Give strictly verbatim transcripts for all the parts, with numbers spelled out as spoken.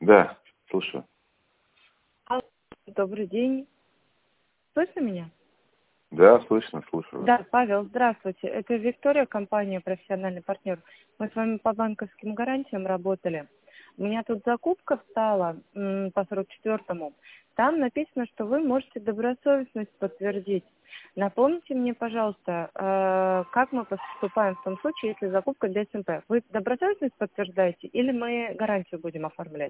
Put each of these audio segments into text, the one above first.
Да, слушаю. Алло, добрый день. Слышно меня? Да, слышно, слушаю. Да, Павел, здравствуйте. Это Виктория, компания «Профессиональный партнер». Мы с вами по банковским гарантиям работали. У меня тут закупка встала м, по сорок четвёртому. Там написано, что вы можете добросовестность подтвердить. Напомните мне, пожалуйста, э, как мы поступаем в том случае, если закупка для СМП. Вы добросовестность подтверждаете или мы гарантию будем оформлять?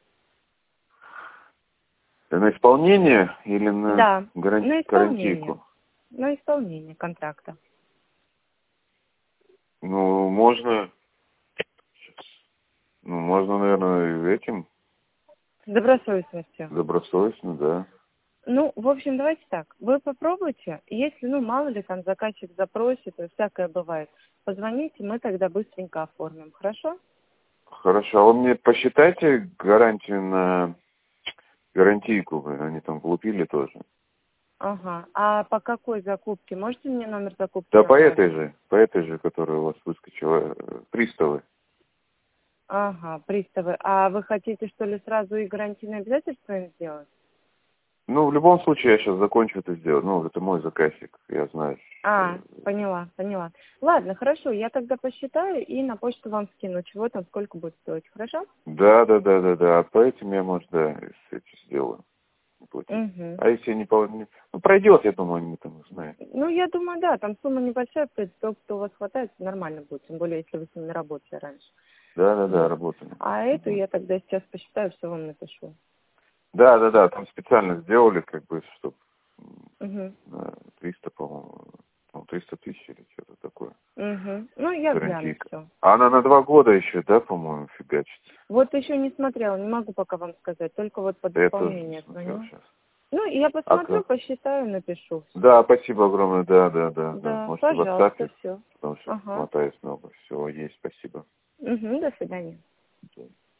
На исполнение или на Да, гаран- на исполнение. гарантийку? На исполнение контракта. Ну, можно, ну, можно, наверное, этим С добросовестностью. добросовестно, да. Ну, в общем, давайте так. Вы попробуйте. Если, ну, мало ли там заказчик запросит, и всякое бывает, позвоните, мы тогда быстренько оформим. Хорошо? Хорошо, а вы мне посчитайте гарантию на гарантийку, вы, они там влупили тоже. Ага. А по какой закупке? Можете мне номер закупки Да, по назвать? этой же, по этой же, которая у вас выскочила, э, приставы. Ага, приставы. А вы хотите, что ли, сразу и гарантийные обязательства им сделать? Ну, в любом случае, я сейчас закончу это сделать. Ну, это мой заказчик, я знаю. А, Что... поняла, поняла. Ладно, хорошо, я тогда посчитаю и на почту вам скину, чего там, сколько будет стоить, хорошо? Да, да, да, да, да. А по этим я, может, да, с этим сделаю. Платить. Угу. А если не, пол- не- ну, пройдет, я думаю, они там знают. Ну, я думаю, да, там сумма небольшая, в принципе, опыта у вас хватает, нормально будет, тем более, если вы с ними работали раньше. Да, да, да, Вот. работаем. А эту Мгм. я тогда сейчас посчитаю, все вам напишу. Да, да, да, там специально сделали, как бы, чтобы Угу. триста, по-моему, ну, триста тысяч или что-то такое. Угу. Ну, я гляну Гарантийка. все. А она на два года еще, да, по-моему, фигачится? Вот еще не смотрела, не могу пока вам сказать, только вот под Да я тоже не исполнение смотрел звоню. сейчас. Ну, я А посмотрю, как? посчитаю, напишу все. Да, спасибо огромное, да, да, да, да. Да, Можете в пожалуйста, WhatsApp, все. потому что Ага. мотаюсь много. Всего есть, спасибо. Угу, до свидания. Да.